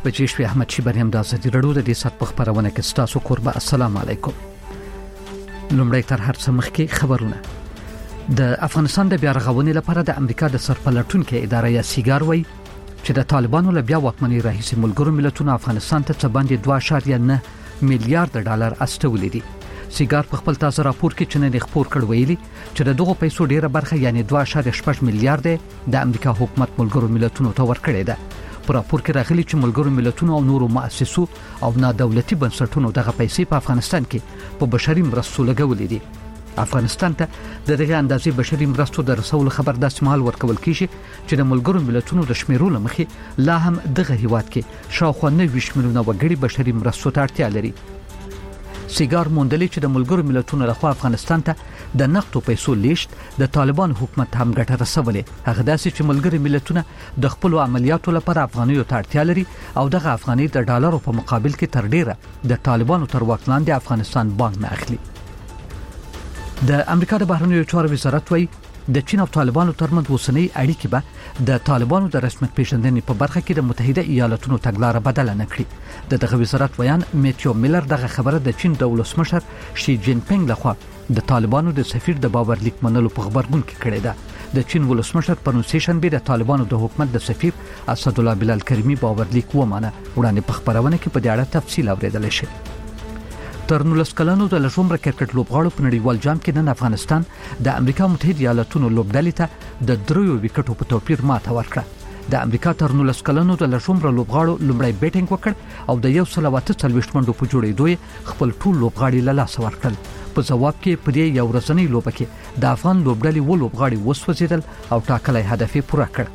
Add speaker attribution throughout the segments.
Speaker 1: بجې شوې. احمد شیبانی هم د ازادي راډیو د دې سات په خبرونه کې ستاسو قربه. السلام علیکم. لومړی تر هر څه مخکې خبرونه. د افغانستان د بیا رغونې لپاره د امریکا د سرپلټونکو اداره یا سیګار وایي چې د طالبانو له بیا واکمنۍ راهیسې ملګرو ملتونو افغانستان ته څه باندې 2.9 میلیارډ ډالر استولې دي. سیګار په خپل تازه راپور کې چې نن خبر کړ ویلي چې د دغه پیسو ډیره برخه یعنی 2.8 میلیارډ د امریکا حکومت ملګرو ملتونو ته ورکړې ده. په راپور کې راغلي چې ملګرو ملتونو او نورو مؤسسو او نادولتي بنسټونو دغه پیسې په افغانستان کې په بشري مرستو لګولې دي. افغانستان ته د دغه اندازې بشري مرستو د رسول خبر د استعمال ورکول کیږي چې د ملګرو ملتونو د شمیرو لمخې لا هم دغه هیواد کې شاوخوا 90 میلیونه وګړي بشري مرستو ته اړتیا لري. سیګار موندلې چې د ملګرو ملتونو لخوا افغانستان ته د نقدو پیسو لیشت د طالبان حکومت هم ګټه رسولې. هغه داسې چې ملګري ملتونه د خپل عملیاتو لپاره افغانیو ته اړتیا لري او دغه افغاني د ډالرو په مقابل کې تر ډیره د طالبانو تر واک لاندې افغانستان بانک نه اخلي. د امریکا د بهرنیو چارو وزارت وايي د چین او طالبانو ترمنځ اوسنۍ اړیکې به د طالبانو د رسمیت پیژندنې په برخه کې د متحده ایالاتونو تګلارې بدل نه کړي. دغه وزارت ویان میتیو میلر دغه خبره د چین د ولسمشر شي جین پینګ لخوا د طالبانو د سفیر د باورلیک منلو په خبرګون کې کړی ده. د چین ولسمشر په نوسیشن به د طالبانو د حکومت د سفیر اسد الله بلال کریمی باورلیک ومانه. وړاندې په خبرونه کې په دې اړه تفصیل اوریدل شي. تر 19 کلنو د لژومره کرکټ لوبغاړو په نړیوال جام کې نن افغانستان د امریکا متحده ایالاتونو لوبډلې ته د 3 وکټو په توپیر ماته ورکړه. د امریکا تر 19 کلنو د لژومره لوبغاړو لومړی بیټینګ وکړ او د 148 منډو په جوړېدو خپل ټول لوبغاړي له لاسه ورکړل. په جواب کې په دې یو ورځنۍ لوبه کې د افغان لوبډلې لوبغاړي وسوځیدل او ټاکلې هدف یې پوره کړ.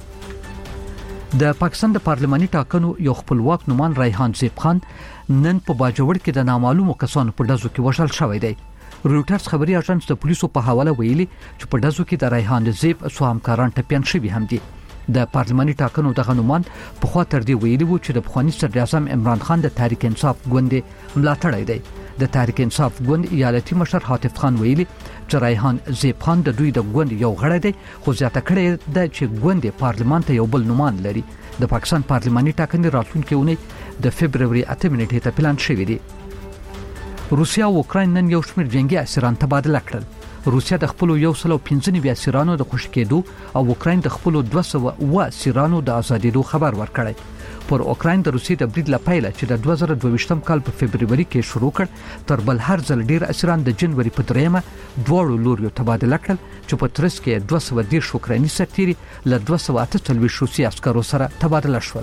Speaker 1: د پاکستان د پارلماني ټاکنو یو خپلواک نومان ریحان زیب خان نن په باجوړ کې د نامعلومو کسانو په ډزو کې وژل شوی دی. رويټرز خبري اژانس د پولیسو په حواله ویلي چې په ډزو کې د ریحان زیب سو همکاران ټپيان شوي هم دي. د پارلماني ټاکنو دغه نومان په خوا تر دې ویلي وو چې د افغاني صدر اعظم عمران خان د تحریک انصاف ګوند ملاتړی دی. د تحریک انصاف ګوند ایالتي مشر حاتف خان ویلي چې ریحان زیب خان د دوی د ګوند یو غړی دی خو زیاته کړې ده چې ګوند پارلمان ته یو بل نومان لري. د پاکستان پارلماني ټاکنې راتلونکي اونۍ د فبرवरी 8 نیټې ته پلان شوی دی. روسیا او اوکراین نن یو شمېر جنگي اسیران تبادله کړل. روسیا د خپل 195 اسیرانو د خوشی کېدو او اوکراین د خپل 200 اسیرانو د ازادېدو خبر ورکړی. پر اوکراین د روسیې د برید لپاره چې د 2022 کال په فبرवरी کې شروع کړ تر بل هر ځل ډیر اسیران د جنوري په 3 دوړو لوريو تبادله کړل چې په ترڅ کې 210 اوکرایني سرتیري له 248 روسي عسکرو سره تبادله شول.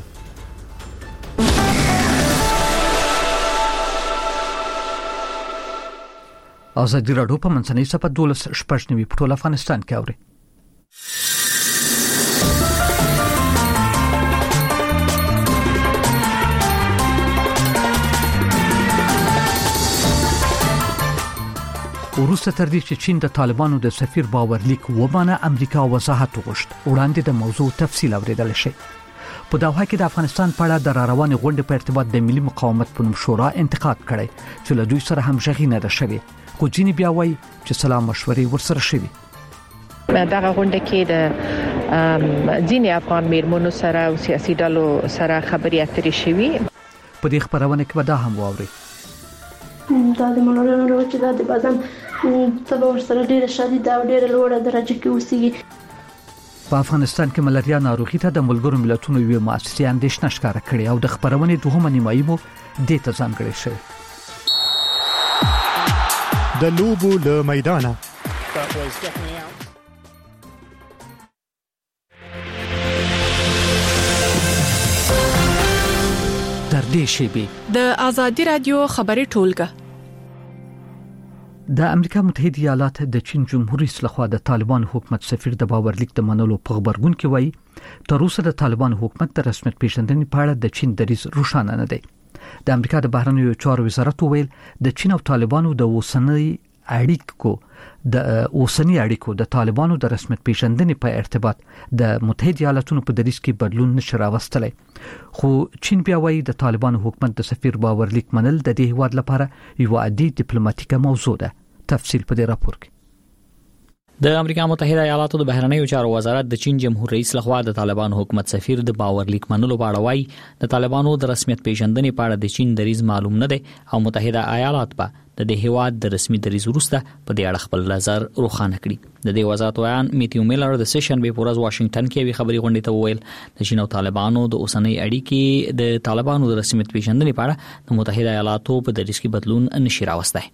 Speaker 1: ازادي راډیو په منځنۍ صفحه 12 په ټول افغانستان کې اوري. وروسته تر دې چې چین د طالبانو د سفیر باورلیک ومانه امریکا وضاحت وغوښت. وړاندې د موضوع تفصیل اوریدل شي. په داوها کې د افغانستان په اړه د روانې غونډې په ارتباط د ملي مقاومت په نوم شورا انتقاد کړی چې له دوی سره هم ژغې نه ده شوې. خو ځینې بیا وایي چې سلام مشورې ورسره شوي.
Speaker 2: دغه غونډه کې د ځینې افغان میرمنو سره او سیاسي ډلو سره خبرې اترې شوي.
Speaker 1: په دې خبرونه کې به دا هم واوري
Speaker 3: دا د ملاریا ناروغي چې د بدن تبه ورسره ډیره شدیده او ډیره لوړه درجه کې اوسېږي.
Speaker 1: په افغانستان کې ملاریا ناروغي ته د ملګرو ملتونو یو مؤسسه اندېښنه ښکاره کړې او د خبرونې دوهمه نیمایي مو دې ته ځانګړې شوې.
Speaker 4: د لوبو له میدانه
Speaker 1: تر دې شیبې
Speaker 5: د ازادي رادیو خبري ټولګه.
Speaker 1: د امریکا متحده ایالات د چین جمهوریت لخوا د طالبان حکومت سفیر د باورلیک د منلو په خبرګون کې وایي تر اوسه د طالبان حکومت د رسمیت پیژندنې په اړه د چین دریځ روښانه نه دی. د امریکا د بهرنیو چارو وزارت ویل د چین او طالبانو د اوسنۍ اړیکو د طالبانو د رسمیت پیژندنې په ارتباط د متحده ایالاتونو په دریځ کې بدلون نشي راوستلی. خو چین بیا وایي د طالبانو حکومت د سفیر باورلیک منل د دې هیواد لپاره یو عادي ډیپلوماټیکه موضوع ده. تفصیل په دې راپور کې.
Speaker 6: د امریکا متحده ایالاتو د بهرنیو چارو وزارت د چین جمهور رئیس لخوا د طالبانو حکومت سفیر د باور لیک منلو په اړه وایي د طالبانو د رسمیت پیژندنې په اړه د چین دریځ معلوم نه دی او متحده ایالات په د هیواد د رسمي دریځ وروسته په دې اړه خپل نظر روښانه کړي. د دې وزارت ویان میتیو میلر د سیشن به پورز واشنگټن کې وی خبري غونډې ته وویل د چین او طالبانو د اوسنۍ اړیکې د طالبانو د رسمیت پیژندنې په اړه د متحده ایالاتو په دریځ کې بدلون نشي راوستای.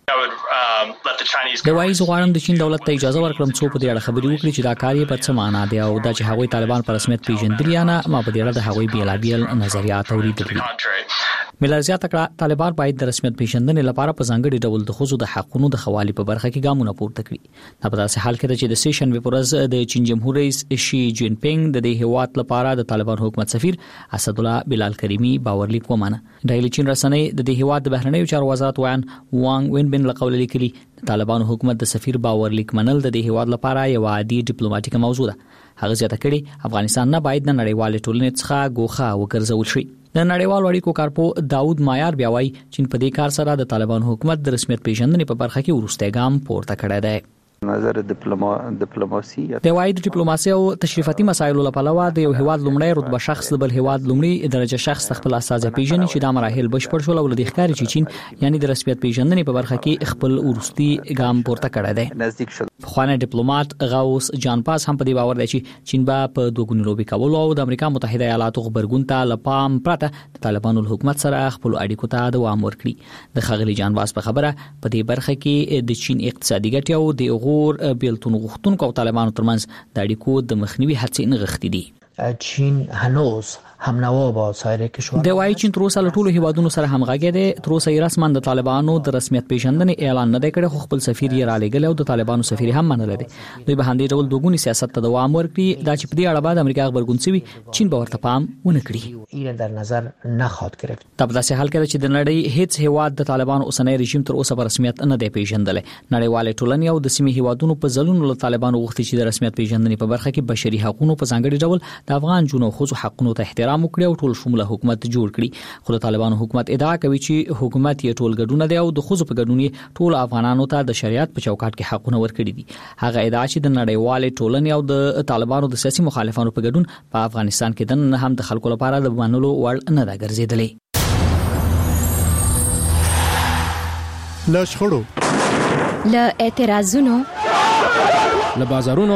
Speaker 6: د وایي غواړم د چین دولت ته اجازه ورکړم څو په دې اړه خبري وکړي چې دا کار یې په څه معنا دی او دا چې هغوی طالبان په رسمیت پیژندلي یا نه ما په دې اړه د هغوی بیلابیل نظریات اوریدلي. ملر زیاته کړه طالبان باید د رسمیت پیژندنې لپاره په ځانګړي ډول د خصوصي د حقوقو د خوالي په برخه کې ګامونه پورته کړي. دا په داسې حال کې چې د سیشن به پرز د چین جمهور رئیس شي جین پینګ د دې هیواد لپاره د طالبان حکومت سفیر اسد الله بلال کریمی باورلیک ومانه. ډایلی چین رسنۍ د دې هیواد د بهرنیو چارو وزارت ویان وانګ وینبن لقول لیکلي طالبان حکومت د سفیر باورلیک منل د دې هیواد لپاره یو عادي ډیپلوماټیک موضوع ده. هغه زیاته کړي افغانستان نه باید د نړیوال ټولنې څخه ګوښه وګرځول شي. د نړیوال اړیکو کارپو داود مایار بیا وایي چین په دې کار سره د طالبان حکومت د رسمیت پیژندنې په برخه کې وروستی ګام پورته کړی دی.
Speaker 7: نظر ډیپلوماسي
Speaker 6: د وایي د ډیپلوماسي او تشریفاتي مسایلو لپاره د یو هیواد لومړی رتبه شخص د بل هیواد لومړی درجه شخص خپل اساسه پیژني چې د مراحل بشپړ شول او د ښکاری چې چین یعنی د رسمیت پیژندنې په برخه کې خپل ورستي ګام پورته کړی دی.
Speaker 7: نزدیک شو.
Speaker 6: خوانه ډیپلوماټ غوث جان پاس هم په دې باور دی چې چین به په دوګونی لوبي کول او د امریکا متحده ایالاتو خبرګون ته لپام پرته د طالبانو حکومت سره خپل اړیکو ته دوام ورکړي. د خغلی جان پاس په خبره په دې برخه کې د چین اقتصادي ګټې او د غور بیلتون غوښتونکو او طالبانو ترمنځ د اړیکو د مخنیوي هڅې نغښتې دي.
Speaker 8: چین هنوز همنوا با سایر کشورها
Speaker 6: د وایي چین تر اوسه له ټولو هیوادونو سره همغږی دی. تر اوسه یې رسماً د طالبانو د رسمیت پیژندنې اعلان نه دی کړی خو خپل سفیر یې را لېږلی او د طالبانو سفیر هم منلی دی. دوی به همدې ډول دوګوني سیاست ته دوام ورکړي. دا چې په دې اړه بعد امریکا غبرګون شوي چین به ورته پام ونه کړي.
Speaker 8: این در نظر نخواهد گرفت.
Speaker 6: دا په داسې حال کې چې د نړۍ هیڅ هیواد د طالبانو اوسنی رژیم تر اوسه په رسمیت نه دی پیژندلی. نړیوال ټولنې او د سیمې هیوادونو په ځلونو له طالبانو غوښتي چې د رسمیت پیژندنې په برخه کې بشري حقوقو په ځانګړي ډول د افغان جنو خصوصي حقوقو ته احترام وکړي او ټول شموله حکومت جوړ کړي. خو د طالبانو حکومت ادعا کوي چې حکومت یې ټول ګډون دی او د خصوصي په ګډون یې ټول افغانانو ته د شریعت په چوکاټ کې حقونه ورکړي دي. هغه ادعا چې د نړیوال ټولنې او د طالبانو د سیاسي مخالفانو په ګډون په افغانستان کې د نه هم د خلکو لپاره د منلو وړ نه ده ګرځېدلې.
Speaker 4: له شخړو،
Speaker 9: له اعتراضونو،
Speaker 10: له بازارونو،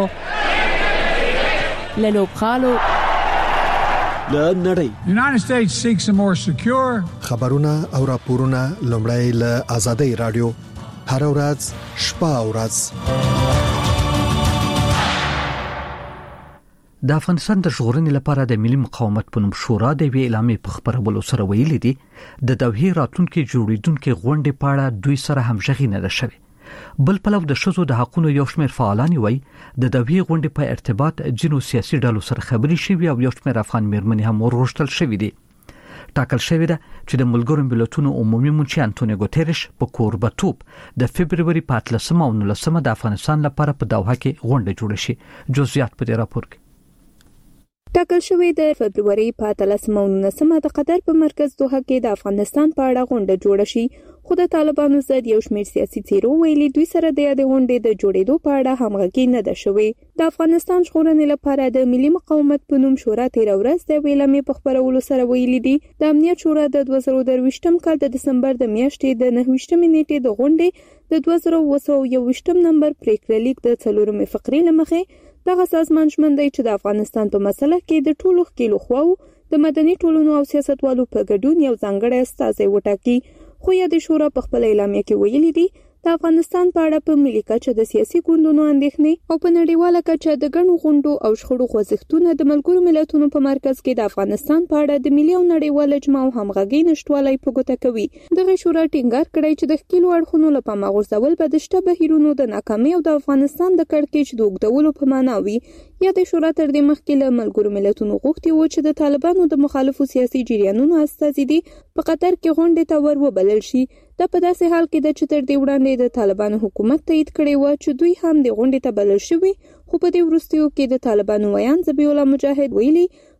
Speaker 5: له لوبغالو،
Speaker 10: له نړۍ.
Speaker 11: United States seeks a more secure
Speaker 4: خبرونه او راپورونه لومړی له آزادۍ رادیو هر ورځ شپه او ورځ.
Speaker 1: د افغانستان د ژغورنې لپاره د ملي مقاومت په نوم شورا د وی اعلامیې په خبرولو سره ویلي دي د دوحې راتلونکي جوړیدونکو غونډې په اړه دوی سره همغږي نه ده شوې. بل پلو د شذو د حقوقو یو شمېر فعالان وایي د دوحې غونډې په ارتباط جنو سیاسي ډلو سره خبري شوي او یو شمېر افغان میرمنې هم ورغښتل شوي دي. ټاکل شوی ده چې د ملګرو ملتونو عمومي منشي انټونیو ګوتيريش په کوربتوب د فبرवरी 14 او 19 د افغانستان لپاره په دوحه کې غونډه جوړه شي. جزئیات په دې راپور کې
Speaker 12: ټاکل شوی د فبرवरी 14 او 19 د قطر په مرکز دوحه کې د افغانستان په اړه غونډه جوړه شي. خو د طالبانو ضد یو شمېر سیاسي څیرو ویلي دوی سره د یادې غونډې د جوړېدو په اړه همغږي نه ده شوې. د افغانستان ژغورنې لپاره د ملي مقاومت په نوم شورا تیر ورځ د ویلامې په خبرولو سره ویلي دي د امنیت شورا د 2023 کال د دسمبر د میاشتې د 9 نیټې د غونډې د 2021 نمبر پریکړه لیک د 4 فقرې لمخې دغه سازمان ژمن دی چې د افغانستان په مسله کې د ټولو ښکېلو خواو د مدني ټولنو او سیاستوالو په ګډون یو ځانګړی استازی وټاکي. خو یادې شورا په خپل اعلامیه کې ویلي دي د افغانستان په اړه په ملي کچه د سیاسي ګوندونو اندېښنې او په نړیواله کچه د ګڼو غونډو او شخړو خوځښتونه د ملګرو ملتونو په مرکز کې د افغانستان په اړه د ملي او نړیوال اجماع او همغږۍ نشټوالی په ګوته کوي. دغه شورا ټینګار کړی چې د ښکېلو اړخونو له پامه غورځول به د شته بهیرونو د ناکامۍ او د افغانستان د کړکېچ د اوږدولو په معنا وي. یادې شورا تر دې مخکې له ملګرو ملتونو غوښتي و چې د طالبانو د مخالفو سیاسي جریانونو استازي دي په قطر کې غونډې ته ور وبلل شي. دا په داسې حال کې ده چې تر دې وړاندې د طالبانو حکومت تایید کړی و چې دوی هم د غونډې ته بلل شوي. خو په دې وروستیو کې د طالبانو ویان ذبیح الله مجاهد ویلي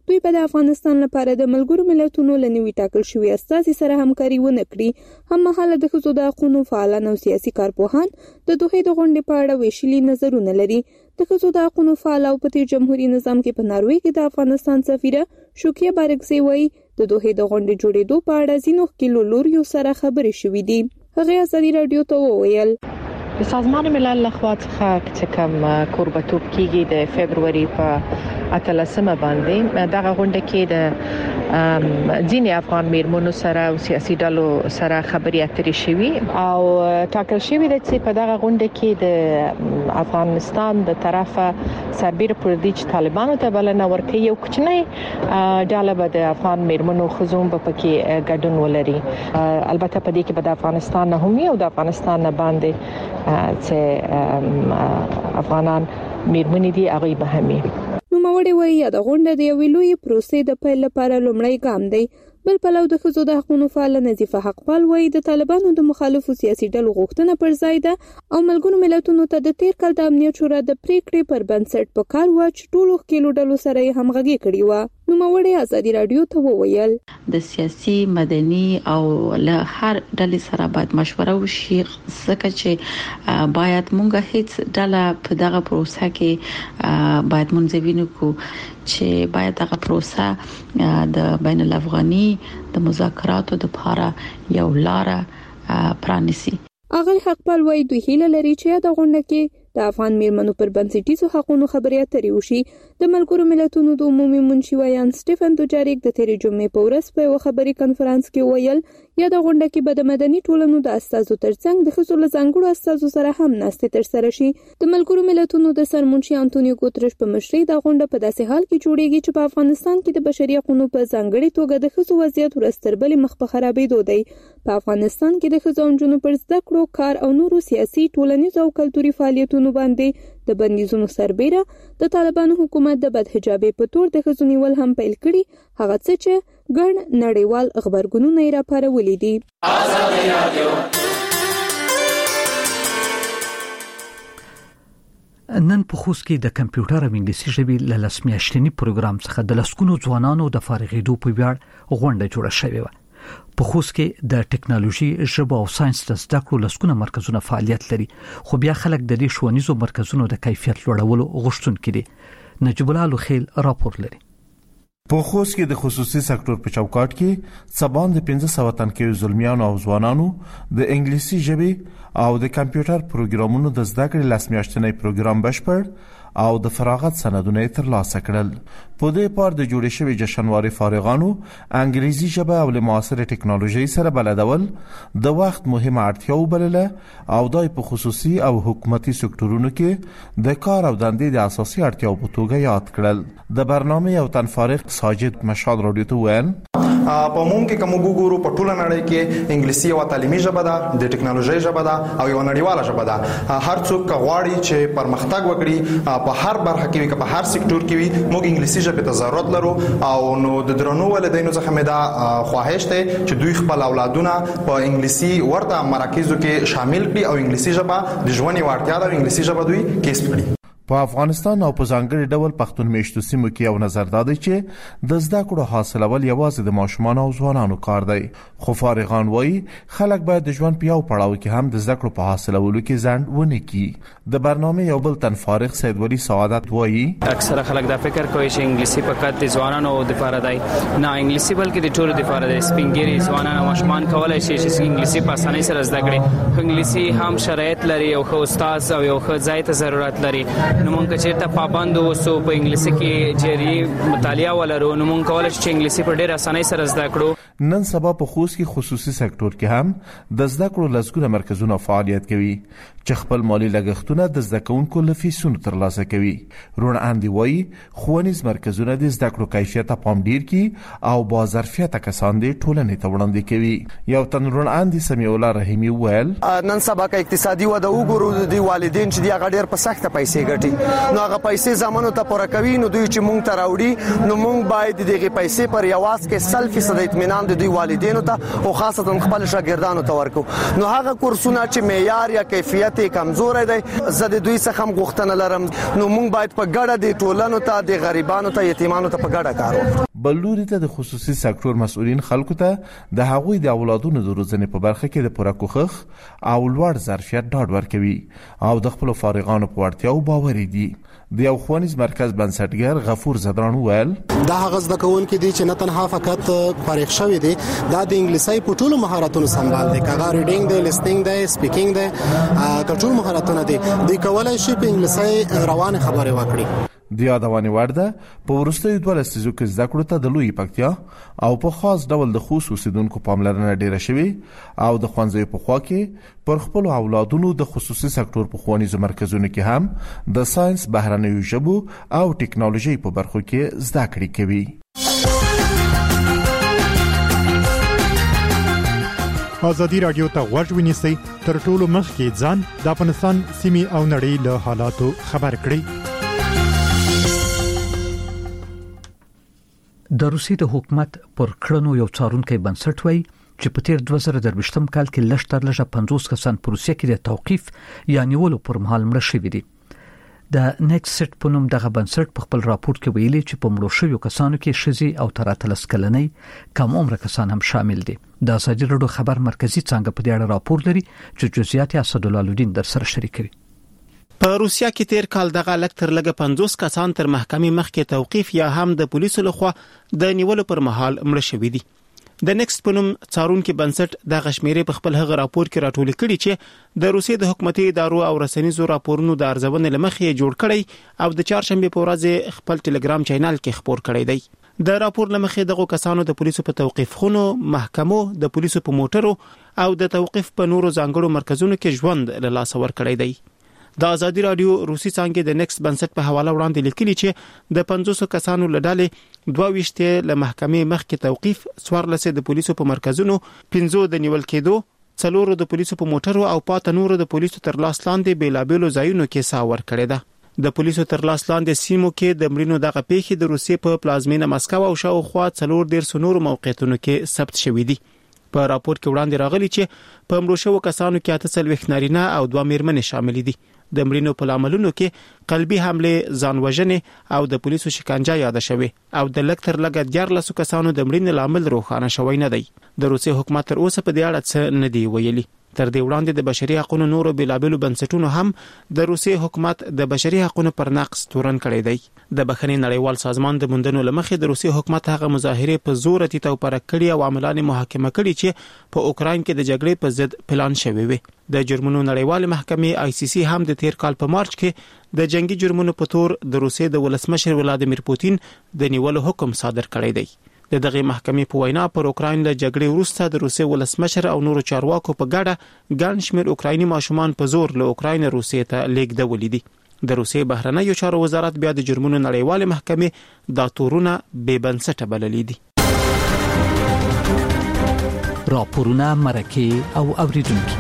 Speaker 12: دوی په افغانستان لپاره د ملګرو ملتونو له نوي ټاکل شوی استازي سره همکاري ونه کړي. هم مهاله د ښځو د حقوقو فعالان او سیاسي کارپوهان د دوحې د غونډې په اړه ویشلي نظرونه لري. د ښځو د حقوقو فعال او په جمهوریت نظام کې په ناروې کې د افغانستان سفیره شوکیه بارکزی وایي د دوحې د غونډې جوړېدو په اړه ځینو ښکېلو لوریو سره خبرې شوې دي. هغه ازادي رادیو ته وویل
Speaker 2: د سازمان ملل لخوا څخه چې کوم کوربتوب کیږي د فبرवरी په 18 باندې دغه غونډه کې د ځینې افغان میرمنو سره او سیاسي ډلو سره خبرې اترې شوې او ټاکل شوې ده چې په دغه غونډه کې د افغانستان د طرفه سربېره پر دې چې طالبانو ته بلنه ورکړي یو کوچنی ډله به د افغان میرمنو خزوم په کې ګډون ولري. البته په دې کې به د افغانستان نه هم او د افغانستان نه باندې چې افغانان میرمنې دي هغه به همي.
Speaker 12: نو موري وایي د غونډې د یوې لوی پروسې د پیل لپاره لومړی ګام دی. بل پلو د ښځو د حقوقو فعال نظیفه حقپال وایي د طالبانو د مخالفو سیاسي ډلو غوښتنه پر ځای ده او ملګرو ملتونو ته د تیر کال د امنیت شورا د پریکړې پر بنسټ په کار و چې ټولو ښکېلو ډلو سره همغږي کړې و. نو موري ازادي رادیو ته وویل
Speaker 9: د سیاسي مدني او له هر ډلې سره باید مشوره وشي ځکه چې باید مونږ هیڅ ډله په دغه پروسه کې باید منځوینه کو چې باید دغه پروسه د بین الافغاني د مذاکراتو د لپاره یو لار پرانیسي.
Speaker 12: اغل حقپال وایي دوی هیله لري چې د غونډه کې د افغان میرمنو پر بنسټیزو حقوقو خبرې اترې وشي. د ملګرو ملتونو د عمومي منشي ویان سټيفن دوجاریک د تیرې جمعې په ورځ په یو خبري کانفرنس کې ویل یا د غونډه کې به د مدني ټولنو د استازو ترڅنګ د ښځو له ځانګړو استازو سره هم ناستې ترسره شي. د ملګرو ملتونو د سرمنشي انټونیو ګوترش په مشرۍ د غونډه په داسې حال کې جوړیږي چې په افغانستان کې د بشري حقوقو په ځانګړي توګه د ښځو وضعیت ورستربلې مخ په خرابېدو دی. په افغانستان کې د ښځو او نجونو پر زده کړو کار او نورو سیاسي ټولنیز او کلتوري فعالیتونو باندې د بندیزونو سربېره د طالبانو حکومت د بدحجابۍ په تور د ښځو نیول هم پیل کړي، هغه څه چې ګڼ نړیوال خبرګونونه یې راپارولي دي.
Speaker 1: نن په خوست کې د کمپیوټر او انګلیسي ژبې له لسمیاشتني پروګرام څخه د لسکونو ځوانانو د فارغېدو په ویاړ غونډه جوړه شوې و. په خوست کې د ټکنالوژي، ژبه او ساينس د زده کړو لسکونه مرکزونه فعالیت لري، خو بیا خلک د دې ښوونیزو مرکزونو د کیفیت لوړولو غوښتونکي دي. نجیب الله لوخیل راپور لري.
Speaker 13: په خوست کې د خصوصي سکتور په چوکاټ کې سبان د 1500 تن کې زلمیانو او ځوانانو د انګلیسي ژبې او د کمپیوټر پروګرامونو د زده کړې لسمیاشتنی پروګرام بشپړ او د فراغت سندونه ترلاسه کړل. په دې پار د جوړې شوی جشنواري فارغانو انګلیسي ژبه او له معاصره ټکنالوژي سره بلدول د وخت مهمه اړتیا وبلله او دای په خصوصي او حکومتي سکتورونو کې د کار او دندې د اساسي اړتیاو په توګه یاد کړل. د برنامه یو تن فارغ ساجد مشال رادیو ته ویل
Speaker 14: په موږ کې کوم ګورو په ټوله نړۍ کې انګلیسي او تعلیمي ژبه ده، د ټکنالوژي ژبه ده او یو نړیواله ژبه ده. هر څوک غواړي چې پرمختګ وکړي په هر برخه کې په هر سکتور کې وي. موږ انګلیسي ژبه ته ضرورت لرو او نو د درنو ولدینو څخه مې دا خواهش ده چې دوی خپل اولادونه په انګلیسي ورته مراکزو کې شامل کړي او انګلیسي ژبه د ژوند یو اړتیا ده، انګلیسي ژبه دوی کسب کړي.
Speaker 13: په افغانستان او په ځانګړي ډول پښتون میشتو سیمو کې یو نظر دادی چې د زده کړو حاصلول یوازې د ماشومان او ځوانانو کار دی، خو فارغان وایي خلک باید د ژوند په یو پړاو کې هم د زده کړو په حاصلولو کې ځند ونه کړي. د برنامه یو بل تن فارغ سید ولی سعادت وایي
Speaker 15: اکثره خلک دا فکر کوي چې انګلیسي فقط د ځوانانو لپاره دی، نه انګلیسي بلکې د ټولو لپاره دی. سپینګری ځوانان او ماشومان کولای شي چې انګلیسي په اسانۍ سره زده کړي. انګلیسي هم شرایط لري او خو استاد او یو ښه ځای ته ضرورت لري. نو مونږ چې ته پابند اوسو په انګلیسي کې جری مطالعه ولرو نو مونږ کولای شو چې انګلیسي په ډېر اسانۍ سره زده کړو.
Speaker 13: نن سبا په خوست کې خصوصي سکتور کې هم د زده کړو لسګونه مرکزونه فعالیت کوي چې خپل مالی لګښتونه د زده کوونکو له فیسونو ترلاسه کوي. رون اندی وایي ښوونیز مرکزونه د زده کړو کیفیت ته پام ډیر کوي او با ظرفیت کسان د ټولنې ته وړاندې کوي. یو تن رون اندی سمیع الله رحیمی ویل
Speaker 16: نن سبا کې اقتصادي وده وګورو د والدین چې دی غډیر په سخته پیسې ګټي، نو هغه پیسې زمونږ ته پوره کوي، نو دوی چې مونږ ته راوړي نو مونږ باید دغه پیسې پر یواز کې 100% اطمینان پیغام د دوی والدینو ته او خاصتا خپل شاګردانو ته ورکو. نو هغه کورسونه چې معیار یا کیفیت کمزور دی زه د دوی څخه هم غوښتنه لرم نو موږ باید په ګډه د ټولنو ته د غریبانو ته یتیمانو ته په ګډه کار وکړو.
Speaker 13: بلوري ته د خصوصي سکتور مسؤلین خلکو ته د هغوی د اولادونو د روزنې په برخه کې د پوره کوښښ او لوړ ظرفیت ډاډ ورکوي او د خپل فارغانو په وړتیاو باور دي. د یو ښوونیز مرکز بنسټګر غفور زدران وویل
Speaker 17: دا هغه زده کوونکي دي چې نه تنها فقط فارغ شوي دي، دا د انګلیسي په ټولو مهارتونو سمبال دي، کاغه ریډینګ دی، لیسنینګ دی، سپیکینګ دی، ټول مهارتونه دي. دوی کولای شي په انګلیسي روانه خبرې وکړي.
Speaker 13: د یادوانې وړ ده په وروستیو 12 لسیزو کې زده کړو ته د لوی پکتیا او په خاص ډول د خصوصي اوسیدونکو پاملرنه ډیره شوې او د ښوونځیو په خوا کې پر خپل اولادونو د خصوصي سکتور په ښوونیزو مرکزونو کې هم د ساينس، بهرنیو ژبو او ټکنالوژي په برخو کې زده کړې کوي.
Speaker 18: ازادي رادیو ته غوږ ونیسئ، تر ټولو مخکې ځان د افغانستان سیمې او نړۍ له حالاتو خبر کړئ.
Speaker 1: د روسیې د حکومت پر کړنو یو څارونکي بنسټ وایي چې په تیر 2023 کال کې لږ 50 کسان په روسیې کې د توقيف یا نیولو پر مهال مړ شوي دي. د نیکست سټ په نوم دغه بنسټ په خپل راپور کې ویلي چې په مړو شویو کسانو کې ښځې او تر 13 کلنۍ کم عمر کسان هم شامل دي. د ازادي راډیو خبر مرکزی څنګه په دې اړه راپور لري چې جزئیات اسد الله الدین در سره شریکوي.
Speaker 19: په روسیا کې تیر کال دغه لکتر لګه 50 کسان تر محکمې مخکې توقيف یا هم د پولیسو لخوا د نیولو پر مهال مړ شوي دي. د نیکست په نوم څارونکي بنسټ د غشمیرې په خپل هغه راپور کې راټول کړي چې د روسیې د حکومتي ادارو او رسنیزو راپورونو د ارزونې لمخې جوړ کړي او د چهارشنبه په ورځ خپل ټلګرام چینل کې خبر کړی دی. د راپور لمخې دغه کسانو د پولیسو په توقيف خونو، محکمو، د پولیسو په موټرو او د توقيف په نورو ځانګړو مرکزونو کې ژوند له لاس ور کړی دی. د ازادي رادیو روسي څنګه د نیکست بنسټ په حواله وړاندې لیکلي چې د 500 کسانو لړالې 22 له محکمې مخکې توقيف، 14 د پولیسو په مرکزونو، 15 د نیول کېدو، 4 د پولیسو په موټرو او 5 نور د پولیسو تر لاس لاندې بیلابېلو ځایونو کې ساور کړی ده. د پولیسو تر لاس لاندې سیمو کې د مړینو دغه پیښې د روسیې په پلازمینه مسکو او شاوخوا 4 نور موقعیتونو کې ثبت شوې دي. په راپور کې وړاندې راغلي چې په مړو شوو کسانو کې 48 نارینه او 2 میرمنې شامل دي. د مړینو په لاملونو کې قلبي حمله، ځان وژنې او د پولیسو شکنجه یاد شوه او د لکتر لګ 14 کسانو د مړینې لامل روښانه شوی نه دی. د روسي حکومت تر اوسه په دې اړه څه نه دی ویلي. تر دې وړاندې د بشري حقوقو نورو بلابلو بنسټونو هم د روسي حکومت د بشري حقوقو پر نقض تورن کړی دی. د بخښنې نړیوال سازمان د موندنو لمخې د روسي حکومت هغه مظاهره په زور اتي تو پر کړی او عملان محاکمه کړي چې په اوکراین کې د جګړې په ضد پلان شوی وي. د جرمونو نړیوال محکمې ICC هم د تیر کال په مارچ کې د جنگي جرمونو په تور د روسي د ولسمشر ولادیمیر پوتین د نیولو حکم صادر کړی دی. د دغه محکمې په وینا پر اوکراین له جګړې وروسته د روسي ولسمشر او نورو چارواکو په ګډه ګڼ شمېر اوکرایني ماشومان په زور له اوکراین روسي ته لیږدول دي. د روسي بهرنیو چارو وزارت بیا د جرمونو نړیوال محکمې دا تورونه بې بنسټه بللي دي.
Speaker 1: راپورونه مرکه او اوریدونکو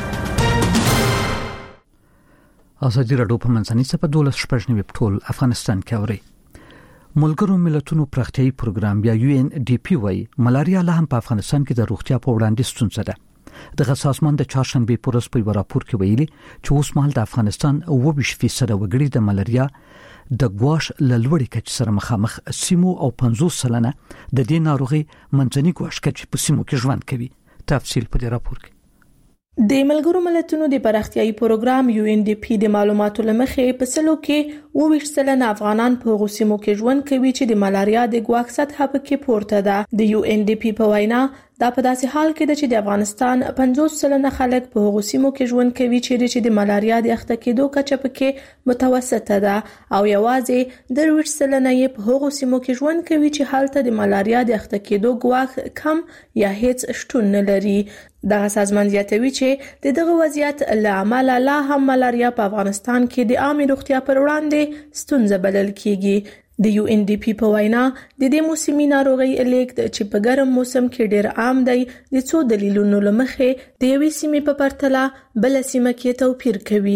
Speaker 1: ازادي راډیو په منځنۍ صفه 12 ټول افغانستان کې اوري. ملګرو ملتونو پراختیايي پروګرام یا UNDP وايي ملاریا لا هم په افغانستان کې د روغتیا په وړاندې ستونزه ده. د سازمان د چهارشنبه په ورځ په راپور کې ویلي چې اوس مهال د افغانستان 20% وګړي د ملاریا د ګواش لوړې کچې سره مخامخ سیمو او 50% د دې ناروغي منځني ګواش کچې په سیمو کې ژوند کوي. تفصیل په دې راپور کې.
Speaker 12: د ملګرو ملتونو د پراختیايي پروګرام UNDP د معلوماتو لمخې په سلو کې 20% افغانان په غوسیمو کې ژوند کوي چې د ملاریا د ګواښ سطح پکې پورته ده. د UNDP په وینا دا په داسې حال کې ده چې د افغانستان 50% خلک په غوسیمو کې ژوند کوي چې د ملاریا د اخته کېدو کچه پکې متوسطه ده او یوازې 20% یې په غوسیمو کې ژوند کوي چې حالت د ملاریا د اخته کېدو ګواښ کم یا هیڅ شتون نه لري. دغه سازمان زیاتوي چې دغه وضعیت له امله لا هم ملاریا په افغانستان کې د عامه روغتیا پر وړاندې ستونزه بلل کیږي. د UNDP په وینا د دې موسمي ناروغي لیکد چې په ګرم موسم کې ډیر عام دی د څو دلیلونو لمخې د یوې سیمې په پرتله بل سیمه کې توپیر کوي.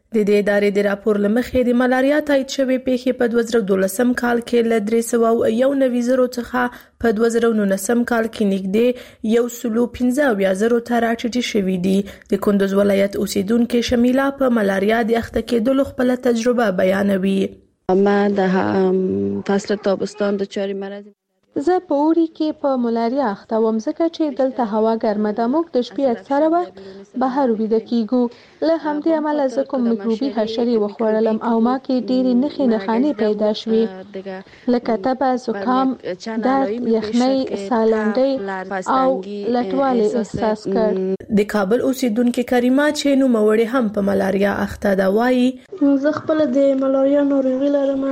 Speaker 12: د دې ادارې د راپور لمخې د ملاریا تایید شوی پیښې په 2012 کال کې ل 391 څخه په 2019 کال کې نږدې 115 ته راټیټې شوې دي. د کندوز ولایت اوسیدونکو شمیله په ملاریا د اخته کېدلو خپل تجربه بیانوي.
Speaker 20: ما د فصل تابستان د چاري مرض
Speaker 21: زه په اوړي کې په ملاریا اخته وم ځکه چې دلته هوا ګرمه ده. موږ د شپې اکثره وخت بهر ویده کیږو. له همدې امله زه کوم میکروبي حشرې وخوړلم او ما کې ډېرې نښانې پیدا شوې لکه تبه، زکام، درد، یخنۍ، سالنډۍ او لټوالی احساس کړ.
Speaker 12: د کابل اوسیدونکو کریمه چې نوموړې هم په ملاریا اخته ده وایي
Speaker 3: زه خپل د ملاریا ناروغي لرم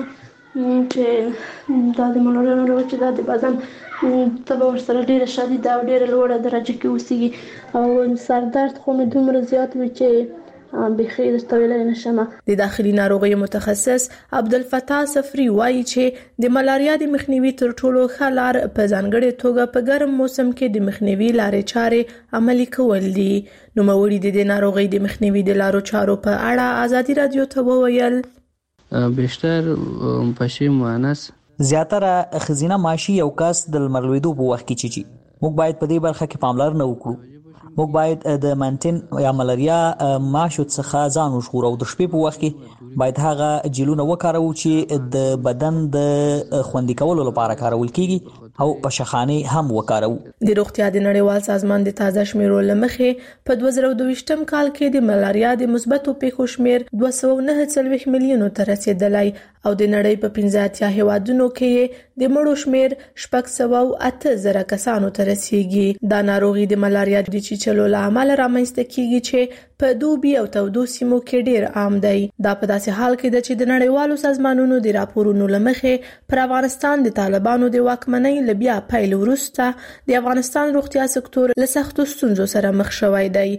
Speaker 3: چې دا د ملاریا ناروغي چې دا د بدن تبه ورسره ډیره شدیده او ډیره لوړه درجه کې اوسېږي او سردرد خو مې دومره زیات وي چې بخیر استویلای نشم.
Speaker 12: د داخلي ناروغیو متخصص عبدالفتاح صفری وایي چې د ملاریا د مخنیوي تر ټولو ښه لار په ځانګړې توګه په ګرم موسم کې د مخنیوي لارې چارې عملي کول دي. نوموړي د ناروغي د مخنیوي د لارو چارو په اړه ازادي رادیو ته وویل
Speaker 22: بیشتر پشي مؤنث
Speaker 23: زیاتره خزینه ماشي یو کس د لمرلویدو په وخت کې چی موږ باید په دې برخه کې پاملرنه وکړو. موږ باید د مانټین یا ملاریا ماشو څخه ځان وژغورو. د شپې په وخت کې باید هغه جیلونه وکاروو چې د بدن د خوندي کولو لپاره کارول کیږي او په شخانه هم وکاروو.
Speaker 12: د روغتیا د نړیوال سازمان د تازه شمیرو لمخې په 2022 کال کې د ملاریا د مثبتو پیښو شمیر 249 میلیون ته رسیدلی او د نړۍ په 15 هیوادونو کې د مړو شمیر 608 کسانو ته رسیږي. دا ناروغي د ملاریا د چیچلو لامل رامنځته کیږي چې په دوبي او تودو سیمو کې ډیر عام دی. دا په داسې حال کې ده چې د نړیوالو سازمانونو د راپورونو لمخې پر افغانستان د طالبانو د واکمنۍ لبیا پیل وروسته د افغانستان روغتیا سکتور له سختو ستونزو سره مخ شوی دی.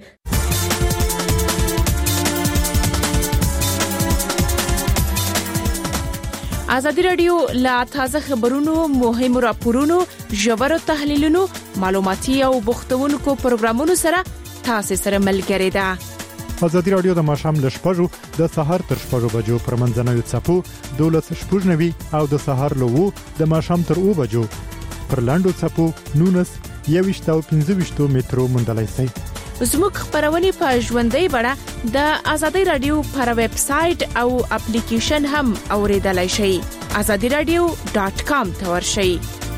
Speaker 5: ازادي رادیو لا تازه خبرونو، مهمو راپورونو، ژورو تحلیلونو، معلوماتي او بوختونکو پروګرامونو سره تاسو سره ملګری ده.
Speaker 18: ازادي رادیو د ماشام له شپږو د سهار تر 6 بجو پر منځنوي څپو 12:90 او د سهار له 2 د ماشام تر 2 بجو پر لاندو څپو 19 او 15 مترو مندلای سي.
Speaker 5: زموږ خبرونه په ژوندۍ بڼه د ازادي رادیو پر ویب سټ او اپلیکیشن هم اوریدلای شئ. azadiradio.com ته ورشئ.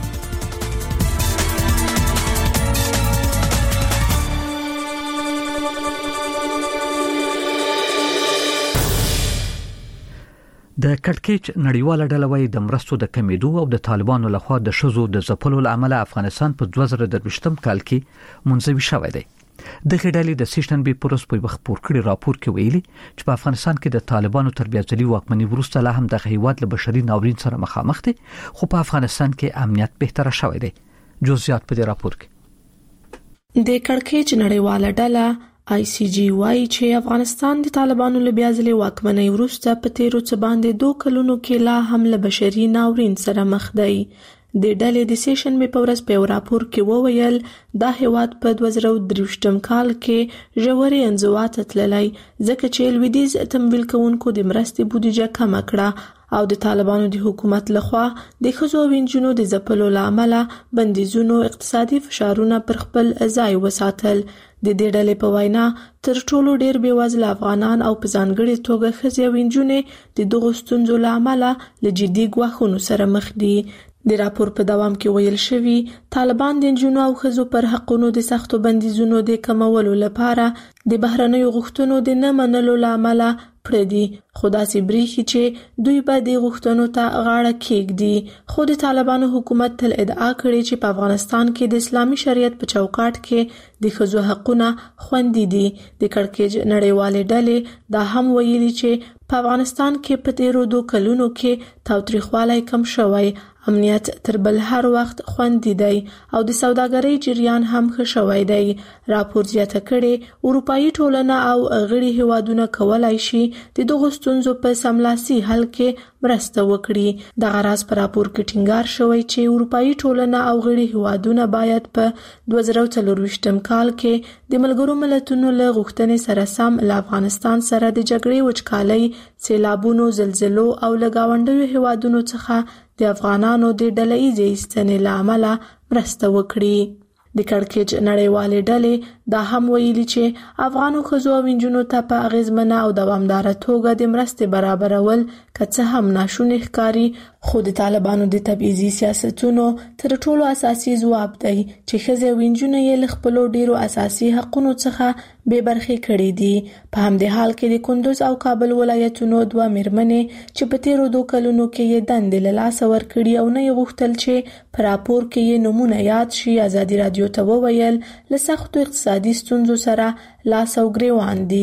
Speaker 1: د کټکېچ نړیواله ډله وايي د مرستو د کمیدو او د طالبانو لخوا د شذو د ځپلو لامل افغانستان په 2023 کال کې منځوي شوی دی. د غډالي د سیشن بي پروس په وخت پور کړی راپور کې ویلي چې په افغانستان کې د طالبانو تربیه ځلي واکمنۍ وروسته لا هم د هیواد له بشري ناورین سره مخامخ دي، خو په افغانستان کې امنیت بهتره شوی دی. جزئیات په دې راپور کې
Speaker 12: د کټکېچ نړیواله ډله ICG وايي چې افغانستان د طالبانو له بیازلې واکمنۍ وروسته په تیرو څه باندې 2 کلونو کې لا هم له بشري ناورین سره مخ دی. د ډلې د سیشن به په ورځ په راپور کې وویل دا هیواد په 2023 کال کې ژورې انزوا تللی ځکه چې لویدیز تمویل کوونکو د مرستې بودیجه کم کړه او د طالبانو د حکومت لخوا د ښځو او نجونو د ځپلو لامل بندیزونو اقتصادي فشارونه پر خپل ځای وساتل. د دې ډلې په وینا تر ټولو ډیر بیوزله افغانان او په ځانګړي توګه ښځې او نجونې د دغو ستونزو لامل له جدي ګواښونو سره مخ دي. د راپور په دوام کې ویل شوی طالبان د نجونو او ښځو پر حقونو د سختو بندیزونو د کمولو لپاره د بهرنیو غوښتنو د نه منلو لامل پردي خدا سي بریخي چې دوی به د غوښتنو ته غاړه کېږدي. خو د طالبانو حکومت تل ادعا کړې چې په افغانستان کې د اسلامي شریعت په چوکاټ کې د ښځو حقونه خوندي دي. د کړکېچ نړیوالې ډلې دا هم ویلي چې په افغانستان کې په تیرو 2 کلونو کې تاوتریخوالی کم شوی، امنیت تر بل هر وخت خوندي دی او د سوداګرۍ جریان هم ښه شوی دی. راپور زیاته کړي اروپאי ټولنه او غړي هیوادونه کولای شي د دغو ستونزو په سملاسي حل کې مرسته وکړي. د غراس پر راپور کې ټینګار شوی چې اروپאי ټولنه او غړي هیوادونه باید په 2024
Speaker 21: کال کې د ملګرو ملتونو له غوښتنې سره سم له افغانستان سره د جګړې وچکالۍ، سیلابونو، زلزلو او له گاونډیو هیوادونو څخه د افغانانو د ډله‌ایزې ایستنې له امله مرسته وکړي. د کړکېچ نړیوالې ډلې دا هم ویلي چې افغانو ښځو او نجونو ته په اغیزمنه او دوامداره توګه د مرستې برابرول که څه هم ناشونی ښکاري، خو د طالبانو د تبعیضي سیاستونو تر ټولو اساسي ځواب دی چې ښځې او نجونې یې له خپلو ډیرو اساسي حقونو څخه بې برخې کړي دي. په همدې حال کې د کندوز او کابل ولایتونو 2 میرمنې چې په تیرو 2 کلونو کې یې دندې له لاسه ورکړي او نه یې غوښتل چې په راپور کې یې نومونه یاد شي، ازادي رادیو ته وویل له سختو اقتصادي ستونزو سره لاس او ګریوان دي.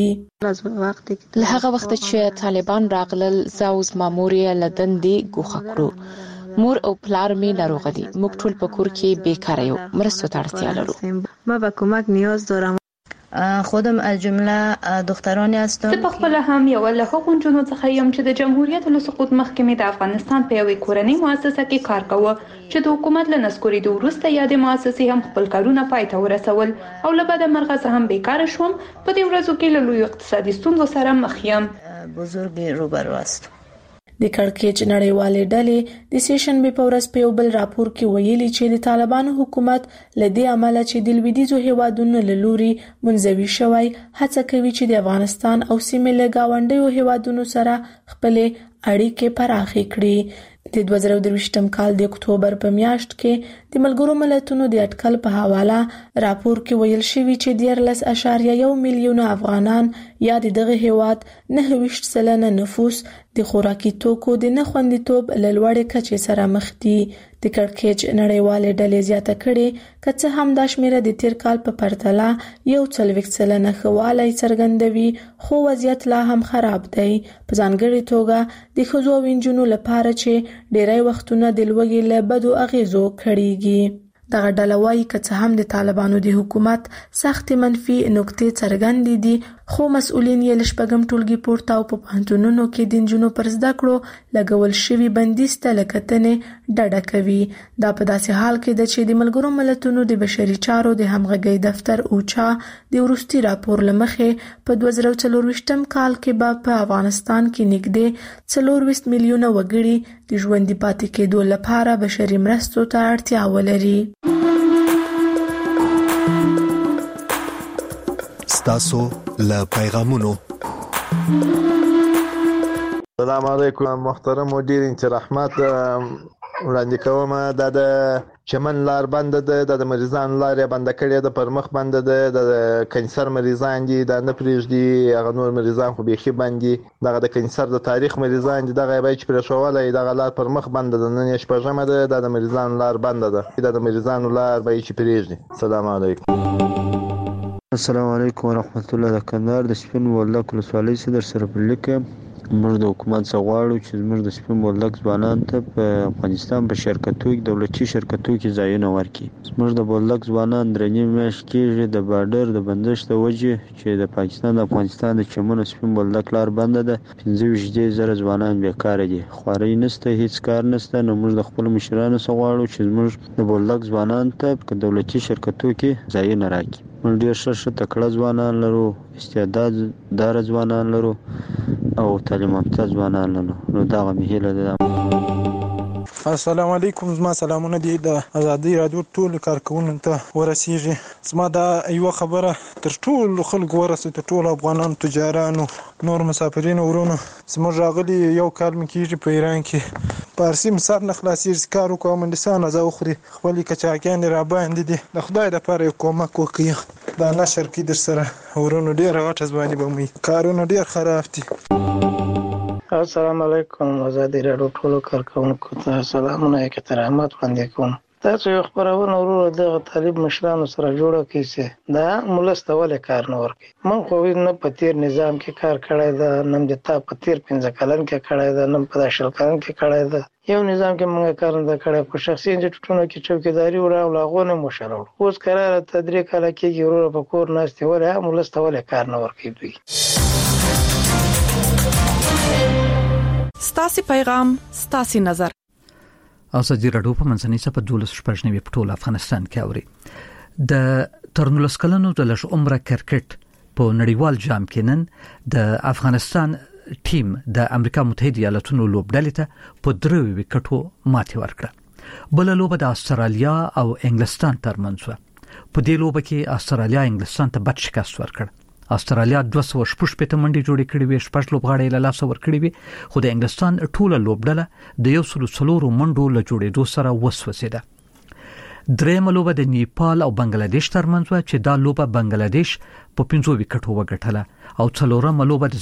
Speaker 2: له هغه وخت چې طالبان راغلل زه او زما مور یې له دندې ګوښه کړو. مور او پلار مې ناروغه دي. موږ ټول په کور کې بیکاره یو. مرستو ته اړتیا لرو.
Speaker 6: ما به کمک نیاز دارم. خودم از جمله دخترانی هستم.
Speaker 21: زه په خپل هم یو له هغو نجونو څخه یم چې د جمهوریت له سقوط مخکې مې د افغانستان په یوې کورنۍ مؤسسه کې کار کاوه چې د حکومت له نسکورېدو وروسته یادې مؤسسې هم خپل کارونه پای ته ورسول او له بده مرغه زه هم بیکاره شوم. په دې ورځو کې له لویو اقتصادي ستونزو سره مخ یم.
Speaker 6: بزرګ روبرو است.
Speaker 21: د کړکېچ نړیوالې ډلې د سیشنبې په ورځ په یو بل راپور کې ویلي چې د طالبانو حکومت له دې امله چې د لویدیځو هیوادونو له لوري منزوي شوی هڅه کوي چې د افغانستان او سیمې له گاونډیو هیوادونو سره خپلې اړیکې پراخې کړي. د 2023م کال د اکتوبر په میاشت کې د ملګرو ملتونو د اټکل په حواله راپور کې ویل شوی چې 14.1 میلیون افغانان یا دغه هیواد 9% نفوس د خوراکي توکو د نه خوندیتوب له لوړې کچې سره مخ دي. د کړکېچ نړیوالې ډلې زیاته کړي که څه هم دا شمیره د تیر کال په پرتله 40% ښهوالی څرګندوي، خو وضعیت لا هم خراب دی، په ځانګړې توګه د ښځو او نجونو لپاره چې ډیری وختونه د لوږې له بدو اغیزو کړيږي. دغه ډله وايي که څه هم د طالبانو د حکومت سخت منفي نکتې څرګندې دي، خو مسؤلین یې له شپږم ټولګي پورته او په پوهنتونونو کې د نجونو پر زده کړو لګول شوي بندیز ته له کتنې ډډه کوي. دا په داسې حال کې ده چې د ملګرو ملتونو د بشري چارو د همغږۍ دفتر اوچا د وروستي راپور له مخې په 2024م کال کې به په افغانستان کې نږدې 24 میلیونه وګړي د ژوندي پاتې کېدو لپاره بشري مرستو ته اړتیا ولري.
Speaker 4: ستاسو له پیغامونو.
Speaker 7: السلام علیکم محترم مدیر انجینر رحمت وړاندې کوم. د چمن لار بند ده، د مریضانو لار بند کړي ده، پر مخ بند ده، د کینسر مریضان دي، د نه پریږدي هغه نور مریضان خو بيخي باندې دغه د کینسر د تاریخ مریضان دي، دغه به چې پر شوالای دغه لار پر مخ بند ده. نن شپږمه ده، د مریضانو لار بند ده، د مریضانو لار به چې پریږدي. السلام علیکم.
Speaker 8: السلام علیکم ورحمت الله. د کندهار د سپین بولدک ولسوالۍ سره سره په لیکه موږ د حکومت څخه غواړو چې موږ د سپین بولدک ځوانان ته په افغانستان په شرکتو کې دولتي شرکتو کې ځایونه ورکړي. موږ د بولدک ځوانان درې میاشتې کېږي د بارډر د بندش د وجې چې د پاکستان د افغانستان د چمن سپین بولدک لار بنده ده. 15,000 ځوانان بیکاره دي، خواري نشته، هیڅ کار نشته. نو موږ د خپل مشرانو څخه غواړو چې موږ د بولدک ځوانان ته په دولتي شرکتو کې ځایونه راکړي. موږ ډېر ښه تکړه ځوانان لرو، استعداد دار ځوانان لرو او تعلیم یافته ځوانان لرو. نو دا مې هیله ده.
Speaker 24: السلام علیکم. زما سلامونه دي د ازادي رادیو ټول کارکونکو ته ورسیږي. زما دا یو خبره تر ټول خلکو ورسېده، ټول افغانانو، تجارانو، نور مسافرین ورونو. زموږ راغلي یو کال مې کېږي په ایران کې، پارسي مسار نه خلاصېږي، کار وکړو مندسان ازا وخوري، خپلې کچاکیانې را باندې دي. د خدای دپاره یو کومک وکړي، دا نشر کې در سره ورونو. ډېره غټه ځواني به مې کارونه ډېر خراب دي.
Speaker 25: السلام علیکم. ازادي رادیو ټولو کارکونکو ته سلامونه احترامات وړاندې کوم. تاسو یو خبرونه ورور دغه طالب مشرانو سره جوړه کیسه دا مولسته ولې کار نه ورکي. من خو نه په تیر نظام کې کار کړی دا، نم د تا په تیر 15 کلن کې کړی دا، نم په 10 کلن کې کړی دا. یو نظام کې موږ کار نه کړی، په شخصي انجټونو کې چوکیداری وړو لاغونه مشرو. اوس قرار تدریک کله کېږي ورور په کور ناشته ولې مولسته ولې کار نه ورکي دوی.
Speaker 5: ستاسي پیغام ستاسي نظر.
Speaker 1: ازادي رادیو په منځنۍ صفحه 12 په ټول افغانستان کې اوري. د ترنولس کلنو د لږ عمره کرکټ په نړیوال جام کې نن د افغانستان ټیم د امریکا متحده ایالاتونو لوبډلې ته په 3 وکټو ماتې ورکړه. بل لوبه د استرالیا او انګلستان ترمنځ و. په دې لوبه کې استرالیا انګلستان ته بد شکست ورکړ. استرالیا 216 منډي جوړې کړې وې، 6 لوبغاړي له لاسه ورکړې وې، خو د انګلستان ټوله لوبډله د 104 منډو له جوړېدو سره وسوسېده. درېمه لوبه د نیپال او بنگلاديش ترمنځ و چې دا لوبه بنگلاديش په 5 وکټو وګټله او څلورمه لوبه د